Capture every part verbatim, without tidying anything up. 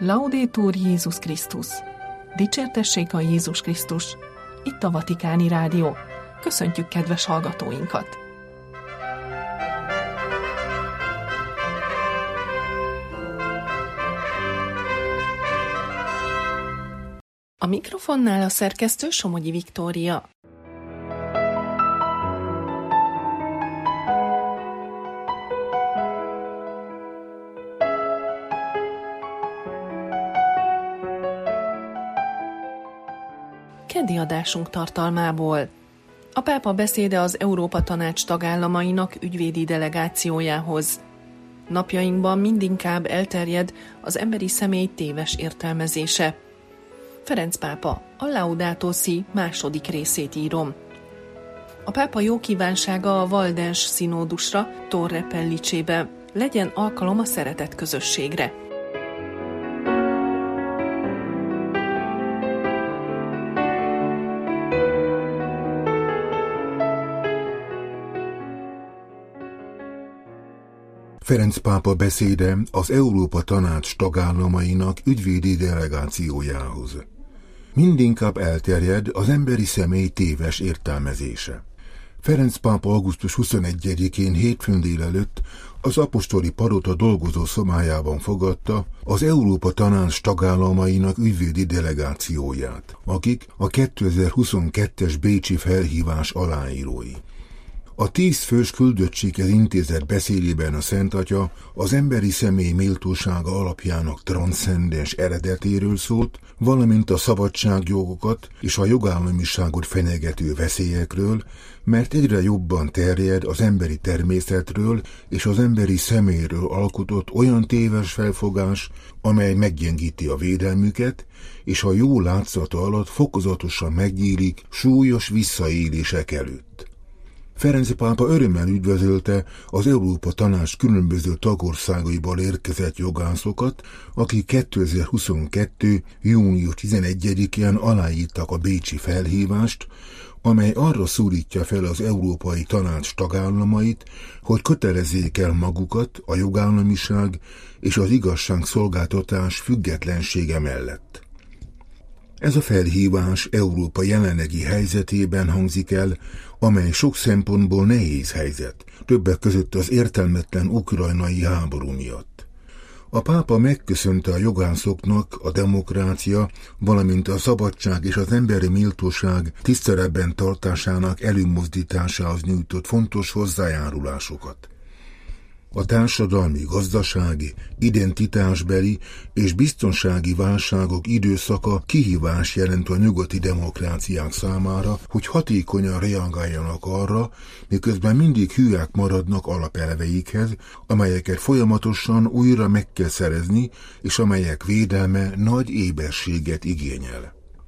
Laudetur Jézus Krisztus! Dicsértessék a Jézus Krisztus! Itt a Vatikáni Rádió. Köszöntjük kedves hallgatóinkat! A mikrofonnál a szerkesztő Somogyi Viktória. Keddi adásunk tartalmából. A pápa beszéde az Európa Tanács tagállamainak ügyvédi delegációjához. Napjainkban mindinkább elterjed az emberi személy téves értelmezése. Ferenc pápa, a Laudato Si második részét írom. A pápa jó kívánsága a Valdens színódusra Torre Pellicébe. Legyen alkalom a szeretet közösségre. Ferenc pápa beszéde az Európa Tanács tagállamainak ügyvédi delegációjához. Mindinkább elterjed az emberi személy téves értelmezése. Ferenc pápa augusztus huszonegyedikén hétfőn délelőtt az apostoli palota dolgozó szobájában fogadta az Európa Tanács tagállamainak ügyvédi delegációját, akik a kétezer-huszonkettes bécsi felhívás aláírói. A tíz fős küldöttséghez intézett beszédében a Szent Atya az emberi személy méltósága alapjának transzcendens eredetéről szólt, valamint a szabadságjogokat és a jogállamiságot fenyegető veszélyekről, mert egyre jobban terjed az emberi természetről és az emberi személyről alkotott olyan téves felfogás, amely meggyengíti a védelmüket, és a jó látszata alatt fokozatosan megnyílik súlyos visszaélések előtt. Ferenc pápa örömmel üdvözölte az Európa Tanács különböző tagországaiból érkezett jogászokat, akik kétezer-huszonkettő. június tizenegyedikén aláírtak a bécsi felhívást, amely arra szólítja fel az Európai Tanács tagállamait, hogy kötelezzék el magukat a jogállamiság és az igazságszolgáltatás függetlensége mellett. Ez a felhívás Európa jelenlegi helyzetében hangzik el, amely sok szempontból nehéz helyzet, többek között az értelmetlen ukrajnai háború miatt. A pápa megköszönte a jogászoknak a demokrácia, valamint a szabadság és az emberi méltóság tiszteletben tartásának előmozdításához nyújtott fontos hozzájárulásokat. A társadalmi, gazdasági, identitásbeli és biztonsági válságok időszaka kihívás jelent a nyugati demokráciák számára, hogy hatékonyan reagáljanak arra, miközben mindig hűek maradnak alapelveikhez, amelyeket folyamatosan újra meg kell szerezni, és amelyek védelme nagy éberséget igényel.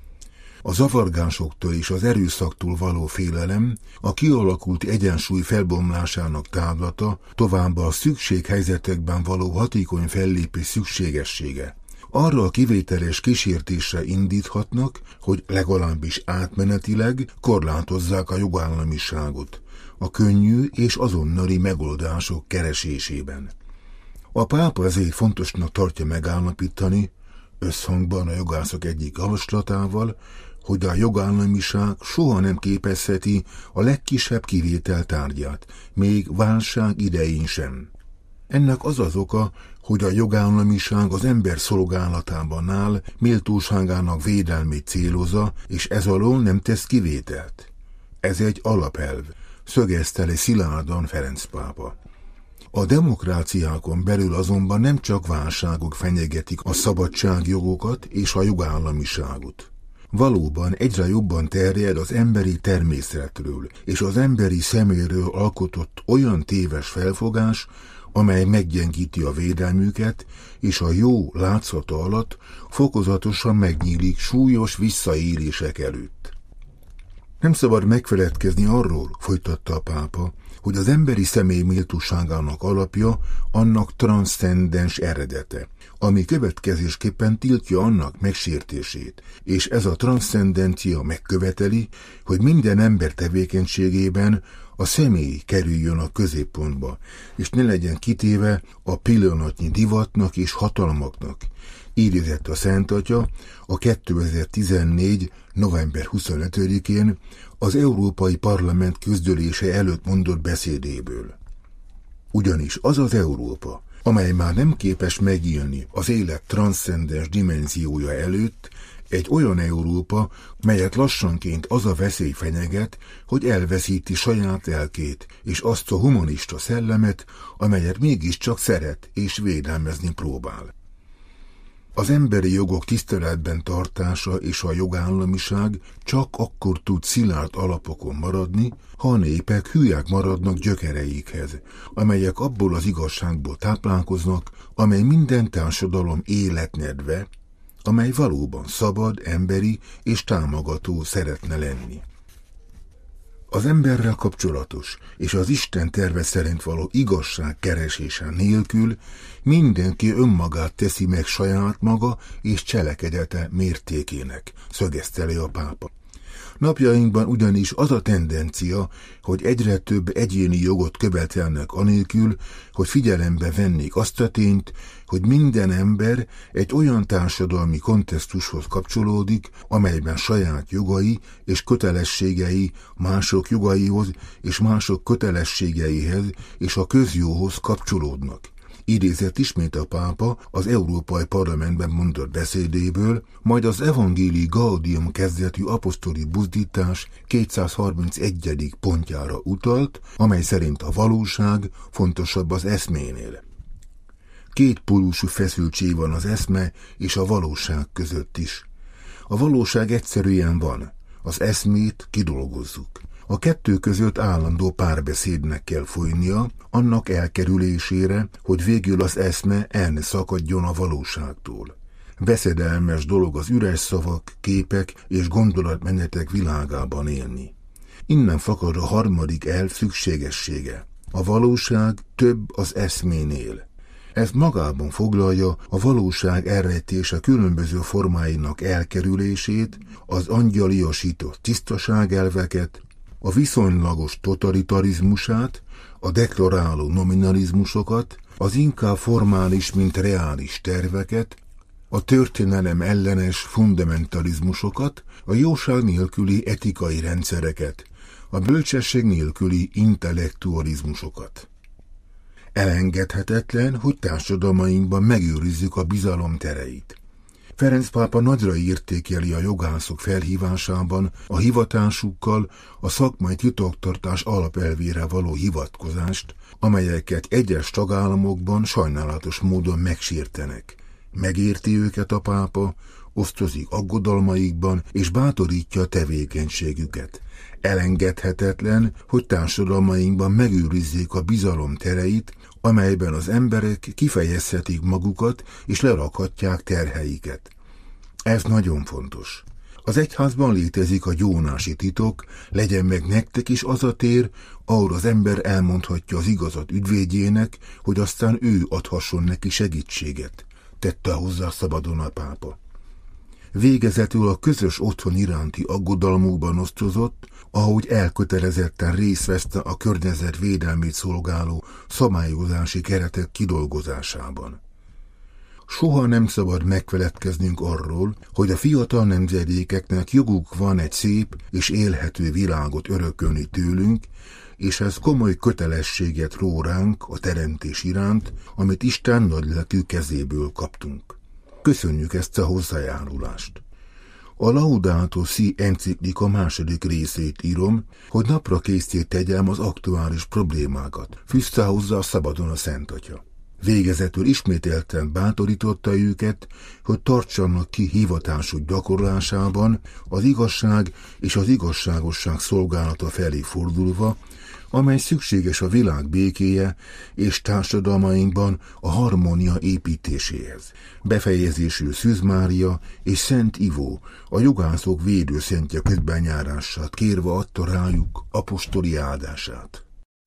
A zavargásoktól és az erőszaktól való félelem, a kialakult egyensúly felbomlásának távlata, továbbá a szükséghelyzetekben való hatékony fellépés szükségessége. Arra a kivételes kísértésre indíthatnak, hogy legalábbis átmenetileg korlátozzák a jogállamiságot, a könnyű és azonnali megoldások keresésében. A pápa ezért fontosnak tartja megállapítani, összhangban a jogászok egyik javaslatával, hogy a jogállamiság soha nem képezheti a legkisebb kivétel tárgyát, még válság idején sem. Ennek az az oka, hogy a jogállamiság az ember szolgálatában áll, méltóságának védelmét célozza, és ez alól nem tesz kivételt. Ez egy alapelv, szögezte le szilárdan Ferenc pápa. A demokráciákon belül azonban nem csak válságok fenyegetik a szabadságjogokat és a jogállamiságot. Valóban egyre jobban terjed az emberi természetről és az emberi szeméről alkotott olyan téves felfogás, amely meggyengíti a védelmüket, és a jó látszata alatt fokozatosan megnyílik súlyos visszaélések előtt. Nem szabad megfeledkezni arról, folytatta a pápa, hogy az emberi személy méltóságának alapja annak transzcendens eredete, ami következésképpen tiltja annak megsértését, és ez a transzcendencia megköveteli, hogy minden ember tevékenységében a személy kerüljön a középpontba, és ne legyen kitéve a pillanatnyi divatnak és hatalmaknak, Idézett a Szent Atya a kétezer-tizennégy. november huszonötödikén az Európai Parlament közgyűlése előtt mondott beszédéből. Ugyanis az az Európa, amely már nem képes megélni az élet transzcendens dimenziója előtt, egy olyan Európa, melyet lassanként az a veszély fenyeget, hogy elveszíti saját lelkét és azt a humanista szellemet, amelyet mégiscsak szeret és védelmezni próbál. Az emberi jogok tiszteletben tartása és a jogállamiság csak akkor tud szilárd alapokon maradni, ha a népek hülyek maradnak gyökereikhez, amelyek abból az igazságból táplálkoznak, amely minden társadalom életnedve, amely valóban szabad, emberi és támogató szeretne lenni. Az emberrel kapcsolatos és az Isten terve szerint való igazság keresése nélkül mindenki önmagát teszi meg saját maga és cselekedete mértékének, szögezte le a pápa. Napjainkban ugyanis az a tendencia, hogy egyre több egyéni jogot követelnek anélkül, hogy figyelembe vennék azt a tényt, hogy minden ember egy olyan társadalmi kontextushoz kapcsolódik, amelyben saját jogai és kötelességei mások jogaihoz és mások kötelességeihez és a közjóhoz kapcsolódnak. Idézett ismét a pápa az Európai Parlamentben mondott beszédéből, majd az Evangelii Gaudium kezdetű apostoli buzdítás kétszázharmincegyedik pontjára utalt, amely szerint a valóság fontosabb az eszménél. Két pólusú feszültség van az eszme és a valóság között is. A valóság egyszerűen van, az eszmét kidolgozzuk. A kettő között állandó párbeszédnek kell folynia, annak elkerülésére, hogy végül az eszme el ne szakadjon a valóságtól. Veszedelmes dolog az üres szavak, képek és gondolatmenetek világában élni. Innen fakad a harmadik elv szükségessége. A valóság több az eszménél. Ez magában foglalja a valóság elrejtése különböző formáinak elkerülését, az angyaliasított tisztaságelveket, a viszonylagos totalitarizmusát, a deklaráló nominalizmusokat, az inkább formális, mint reális terveket, a történelem ellenes fundamentalizmusokat, a jóság nélküli etikai rendszereket, a bölcsesség nélküli intellektualizmusokat. Elengedhetetlen, hogy társadalmainkban megőrizzük a bizalom tereit. Ferenc pápa nagyra értékeli a jogászok felhívásában a hivatásukkal a szakmai titoktartás alapelvére való hivatkozást, amelyeket egyes tagállamokban sajnálatos módon megsértenek. Megérti őket a pápa, osztozik aggodalmaikban és bátorítja a tevékenységüket. Elengedhetetlen, hogy társadalmainkban megőrizzék a bizalom tereit, amelyben az emberek kifejezhetik magukat és lerakhatják terheiket. Ez nagyon fontos. Az egyházban létezik a gyónási titok, legyen meg nektek is az a tér, ahol az ember elmondhatja az igazat ügyvédjének, hogy aztán ő adhasson neki segítséget, tette hozzá szabadon a pápa. Végezetül a közös otthon iránti aggodalmukban osztozott, ahogy elkötelezetten részt veszte a környezet védelmét szolgáló szabályozási keretek kidolgozásában. Soha nem szabad megfeledkeznünk arról, hogy a fiatal nemzedékeknek joguk van egy szép és élhető világot örökölni tőlünk, és ez komoly kötelességet ró ránk a teremtés iránt, amit Isten nagylelkű kezéből kaptunk. Köszönjük ezt a hozzájárulást. A Laudato Si enciklika második részét írom, hogy napra készé tegyem az aktuális problémákat, fűzte hozzá szabadon a Szent Atya. Végezetül ismételten bátorította őket, hogy tartsanak ki hivatásuk gyakorlásában az igazság és az igazságosság szolgálata felé fordulva, amely szükséges a világ békéje és társadalmainkban a harmónia építéséhez. Befejezésül Szűz Mária és Szent Ivó, a jogászok védőszentje közbenjárását kérve adta rájuk apostoli áldását.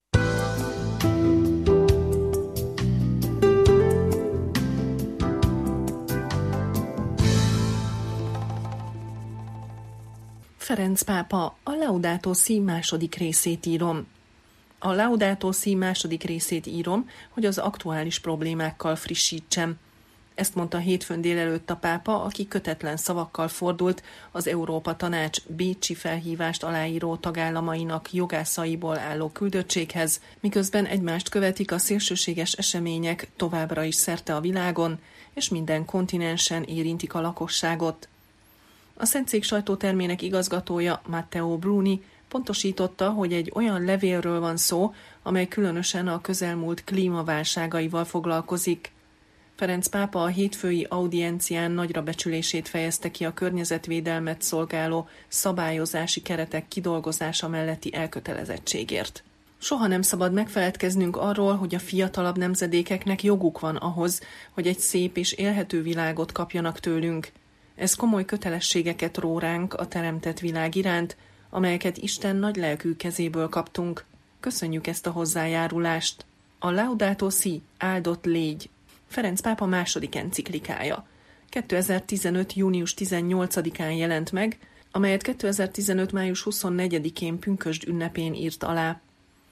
Ferenc pápa, a Laudato Si második részét írom. A Laudato Si második részét írom, hogy az aktuális problémákkal frissítsem. Ezt mondta hétfőn délelőtt a pápa, aki kötetlen szavakkal fordult az Európa Tanács bécsi felhívást aláíró tagállamainak jogászaiból álló küldöttséghez, miközben egymást követik a szélsőséges események továbbra is szerte a világon, és minden kontinensen érintik a lakosságot. A Szentszék sajtótermének igazgatója Matteo Bruni pontosította, hogy egy olyan levélről van szó, amely különösen a közelmúlt klímaválságaival foglalkozik. Ferenc pápa a hétfői audiencián nagyra becsülését fejezte ki a környezetvédelmet szolgáló szabályozási keretek kidolgozása melletti elkötelezettségért. Soha nem szabad megfeledkeznünk arról, hogy a fiatalabb nemzedékeknek joguk van ahhoz, hogy egy szép és élhető világot kapjanak tőlünk. Ez komoly kötelességeket ró ránk a teremtett világ iránt, amelyeket Isten nagy lelkű kezéből kaptunk. Köszönjük ezt a hozzájárulást. A Laudato Si, áldott légy, Ferenc pápa második enciklikája. kétezer-tizenöt. június tizennyolcadikán jelent meg, amelyet kétezer-tizenöt. május huszonnegyedikén pünkösd ünnepén írt alá.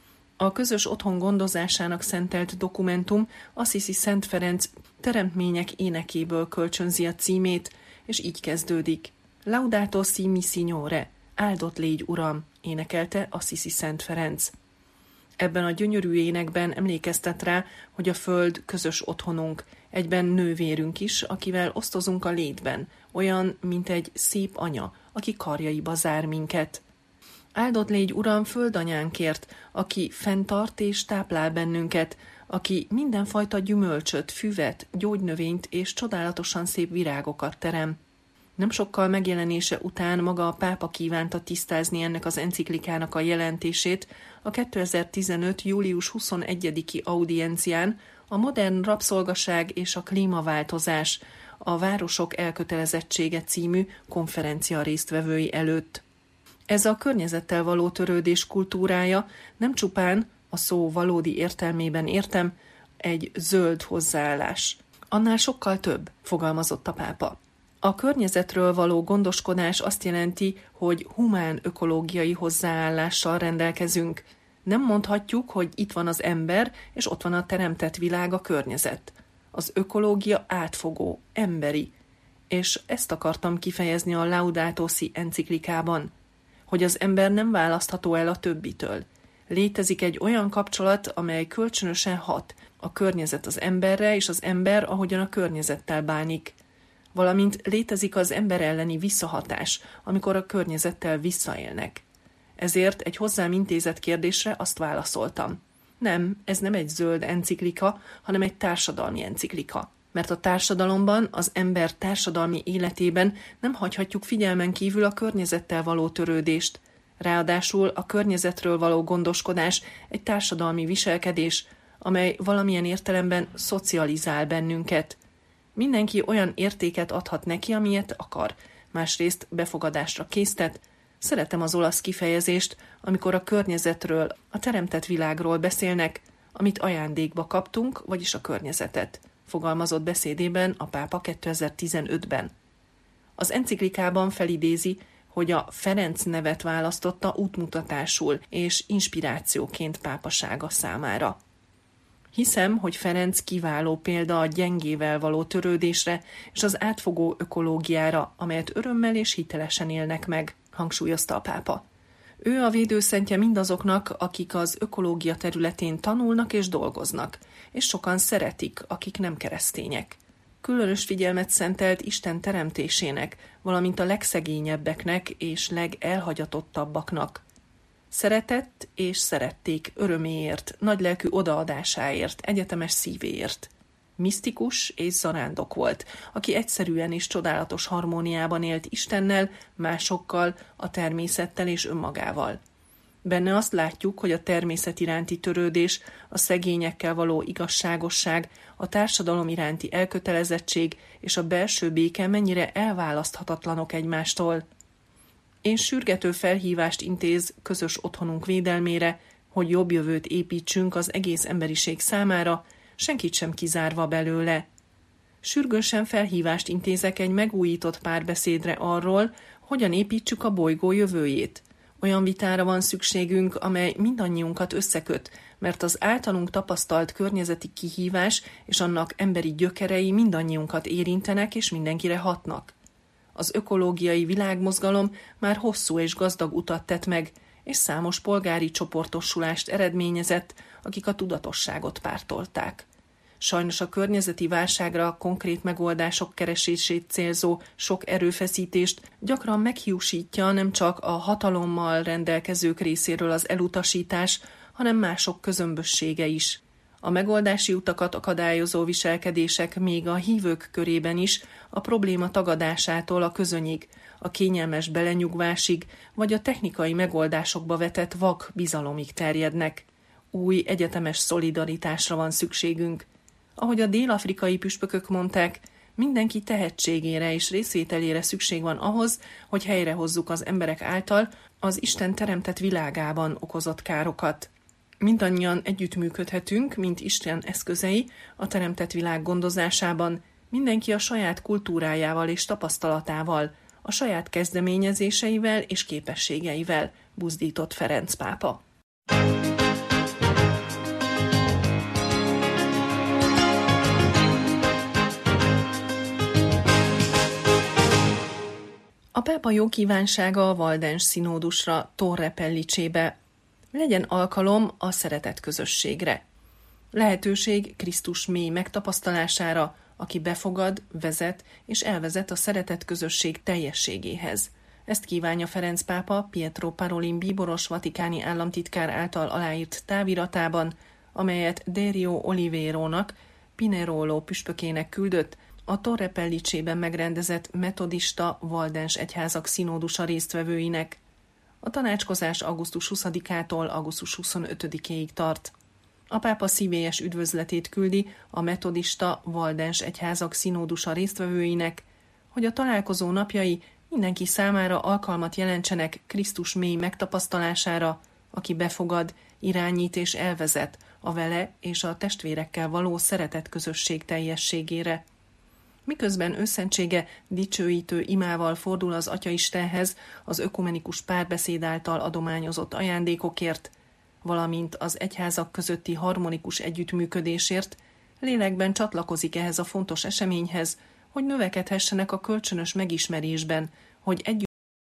A közös otthon gondozásának szentelt dokumentum Assisi Szent Ferenc teremtmények énekéből kölcsönzi a címét, és így kezdődik. Laudato si mi Signore, áldott légy Uram, énekelte Assisi Szent Ferenc. Ebben a gyönyörű énekben emlékeztet rá, hogy a föld közös otthonunk, egyben nővérünk is, akivel osztozunk a létben, olyan, mint egy szép anya, aki karjaiba zár minket. Áldott légy Uram földanyánkért, aki fenntart és táplál bennünket, aki mindenfajta gyümölcsöt, füvet, gyógynövényt és csodálatosan szép virágokat terem. Nem sokkal megjelenése után maga a pápa kívánta tisztázni ennek az enciklikának a jelentését a kétezer-tizenöt. július huszonegyediki audiencián a modern rabszolgaság és a klímaváltozás, a Városok elkötelezettsége című konferencia résztvevői előtt. Ez a környezettel való törődés kultúrája nem csupán, a szó valódi értelmében értem, egy zöld hozzáállás. Annál sokkal több, fogalmazott a pápa. A környezetről való gondoskodás azt jelenti, hogy humán ökológiai hozzáállással rendelkezünk. Nem mondhatjuk, hogy itt van az ember, és ott van a teremtett világ, a környezet. Az ökológia átfogó, emberi. És ezt akartam kifejezni a Laudato Si enciklikában, hogy az ember nem választható el a többitől. Létezik egy olyan kapcsolat, amely kölcsönösen hat, a környezet az emberre, és az ember, ahogyan a környezettel bánik. Valamint létezik az ember elleni visszahatás, amikor a környezettel visszaélnek. Ezért egy hozzám intézett kérdésre azt válaszoltam. Nem, ez nem egy zöld enciklika, hanem egy társadalmi enciklika. Mert a társadalomban, az ember társadalmi életében nem hagyhatjuk figyelmen kívül a környezettel való törődést. Ráadásul a környezetről való gondoskodás egy társadalmi viselkedés, amely valamilyen értelemben szocializál bennünket. Mindenki olyan értéket adhat neki, amilyet akar, másrészt befogadásra késztet. Szeretem az olasz kifejezést, amikor a környezetről, a teremtett világról beszélnek, amit ajándékba kaptunk, vagyis a környezetet, fogalmazott beszédében a pápa kétezer-tizenötben. Az enciklikában felidézi, hogy a Ferenc nevet választotta útmutatásul és inspirációként pápasága számára. Hiszem, hogy Ferenc kiváló példa a gyengével való törődésre és az átfogó ökológiára, amelyet örömmel és hitelesen élnek meg, hangsúlyozta a pápa. Ő a védőszentje mindazoknak, akik az ökológia területén tanulnak és dolgoznak, és sokan szeretik, akik nem keresztények. Különös figyelmet szentelt Isten teremtésének, valamint a legszegényebbeknek és legelhagyatottabbaknak. Szeretett és szerették öröméért, nagylelkű odaadásáért, egyetemes szívéért. Misztikus és zarándok volt, aki egyszerűen és csodálatos harmóniában élt Istennel, másokkal, a természettel és önmagával. Benne azt látjuk, hogy a természet iránti törődés, a szegényekkel való igazságosság, a társadalom iránti elkötelezettség és a belső béke mennyire elválaszthatatlanok egymástól. Én sürgető felhívást intéz közös otthonunk védelmére, hogy jobb jövőt építsünk az egész emberiség számára, senkit sem kizárva belőle. Sürgősen felhívást intézek egy megújított párbeszédre arról, hogyan építsük a bolygó jövőjét. Olyan vitára van szükségünk, amely mindannyiunkat összeköt, mert az általunk tapasztalt környezeti kihívás és annak emberi gyökerei mindannyiunkat érintenek és mindenkire hatnak. Az ökológiai világmozgalom már hosszú és gazdag utat tett meg, és számos polgári csoportosulást eredményezett, akik a tudatosságot pártolták. Sajnos a környezeti válságra konkrét megoldások keresését célzó sok erőfeszítést gyakran meghiúsítja nem csak a hatalommal rendelkezők részéről az elutasítás, hanem mások közömbössége is. A megoldási utakat akadályozó viselkedések még a hívők körében is a probléma tagadásától a közönyig, a kényelmes belenyugvásig, vagy a technikai megoldásokba vetett vak bizalomig terjednek. Új egyetemes szolidaritásra van szükségünk. Ahogy a dél-afrikai püspökök mondták, mindenki tehetségére és részvételére szükség van ahhoz, hogy helyrehozzuk az emberek által az Isten teremtett világában okozott károkat. Mindannyian együttműködhetünk, mint Isten eszközei a teremtett világ gondozásában, mindenki a saját kultúrájával és tapasztalatával, a saját kezdeményezéseivel és képességeivel, buzdított Ferenc pápa. A pápa jó kívánsága a Valdens színódusra Torre Pellicébe. Legyen alkalom a szeretet közösségre. Lehetőség Krisztus mély megtapasztalására, aki befogad, vezet és elvezet a szeretet közösség teljességéhez. Ezt kívánja Ferenc pápa Pietro Parolin bíboros vatikáni államtitkár által aláírt táviratában, amelyet Derio Oliverónak, Pinerolo püspökének küldött, a Torre Pellicében megrendezett metodista Valdens egyházak színódusa résztvevőinek. A tanácskozás augusztus huszadikától augusztus huszonötödikéig tart. A pápa szívélyes üdvözletét küldi a metodista Valdens egyházak színódusa résztvevőinek, hogy a találkozó napjai mindenki számára alkalmat jelentsenek Krisztus mély megtapasztalására, aki befogad, irányít és elvezet a vele és a testvérekkel való szeretet közösség teljességére. Miközben őszentsége dicsőítő imával fordul az Atya-Istenhez az ökumenikus párbeszéd által adományozott ajándékokért, valamint az egyházak közötti harmonikus együttműködésért, lélekben csatlakozik ehhez a fontos eseményhez, hogy növekedhessenek a kölcsönös megismerésben, hogy együtt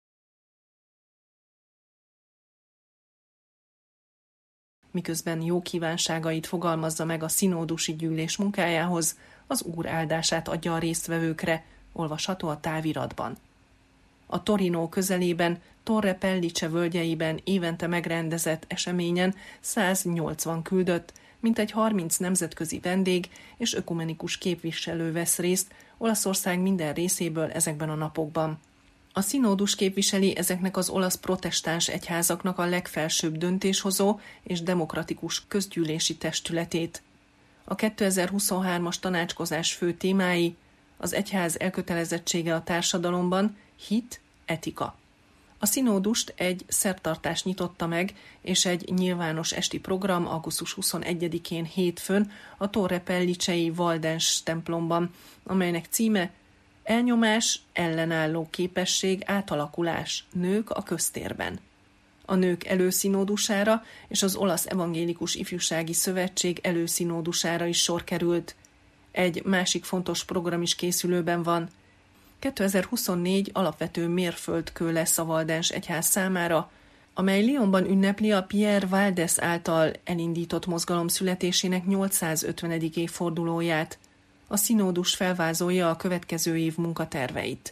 miközben jó kívánságait fogalmazza meg a színódusi gyűlés munkájához, az Úr áldását adja a résztvevőkre, olvasható a táviratban. A Torino közelében, Torre Pellice völgyeiben évente megrendezett eseményen száznyolcvan küldött, mintegy harminc nemzetközi vendég és ökumenikus képviselő vesz részt Olaszország minden részéből ezekben a napokban. A színódus képviseli ezeknek az olasz protestáns egyházaknak a legfelsőbb döntéshozó és demokratikus közgyűlési testületét. A kétezer-huszonhármas tanácskozás fő témái: az egyház elkötelezettsége a társadalomban, hit, etika. A színódust egy szertartás nyitotta meg, és egy nyilvános esti program augusztus huszonegyedikén hétfőn a Torre Pellicei Valdens templomban, amelynek címe Elnyomás, ellenálló képesség, átalakulás, nők a köztérben. A nők előszínódusára és az Olasz Evangélikus Ifjúsági Szövetség előszínódusára is sor került. Egy másik fontos program is készülőben van. kétezer-huszonnégy alapvető mérföldkő lesz a Valdens egyház számára, amely Lyonban ünnepli a Pierre Valdès által elindított mozgalom születésének nyolcszázötvenedik évfordulóját. A színódus felvázolja a következő év munkaterveit.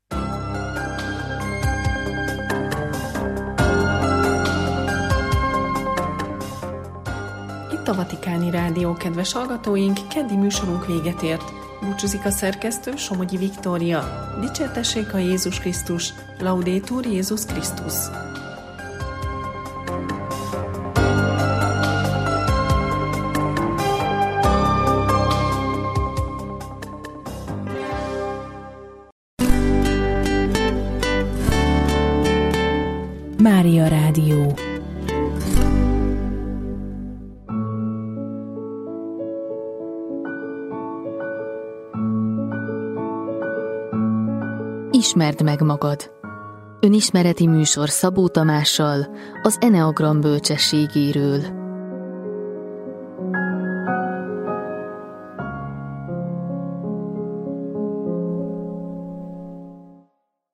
Itt a Vatikáni Rádió, kedves hallgatóink, keddi műsorunk véget ért. Búcsúzik a szerkesztő, Somogyi Viktória. Dicsértessék a Jézus Krisztus, Laudetur Jézus Krisztus. Mária Rádió. Ismerd meg magad. Önismereti műsor Szabó Tamással az Eneagram bölcsességéről.